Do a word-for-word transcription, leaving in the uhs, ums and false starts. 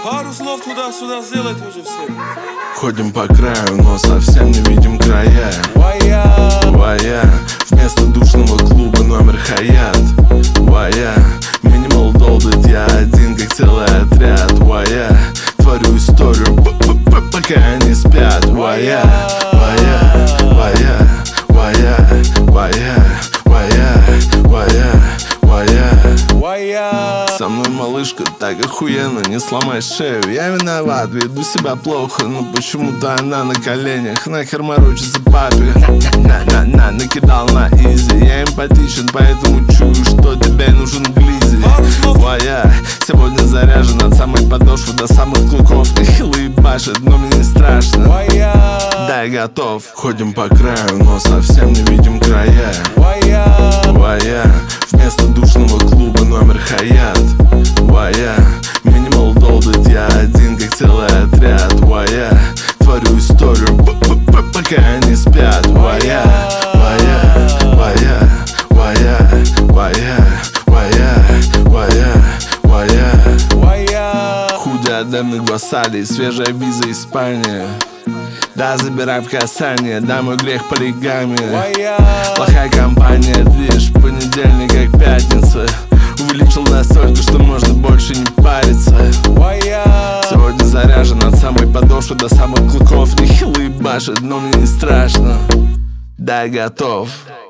Пару слов туда-сюда сделать уже все. Ходим по краю, но совсем не видим края. Вая, Вая, вместо душного клуба номер Хаят. Вая, минимал долбит, я один как целый отряд. Вая, творю историю, пока они спят. Вая, вая, вая, вая, вая, вая, вая, вая. вая. Со мной малышка так охуенно, не сломай шею. Я виноват, веду себя плохо, но почему-то она на коленях. Нахер морочится папе, на-на-на, накидал на изи. Я эмпатичен, поэтому чую, что тебе нужен глизи. Вая, сегодня заряжен от самой подошвы до самых клыков. Хилый башит, но мне не страшно. Вая, Да, я готов. Ходим по краю, но совсем не видим края. вая, Вая, вместо душного клуба номер Хаят. Вая, минимал долбит, я один как целый отряд. Вая, творю историю, пока они спят. Вая, вая, вая, вая, вая, вая, вая, вая. вая. Худи Адемных Вассалий, свежая виза Испания. Да, забирай в касание, да, мой грех полигамия. Вая, Плохая компания, движ, понедельник как пятница. Увеличил настолько, что можно больше не париться. вая. Сегодня заряжен от самой подошвы до самых клыков. Нехилый башит, но мне не страшно. Да, готов.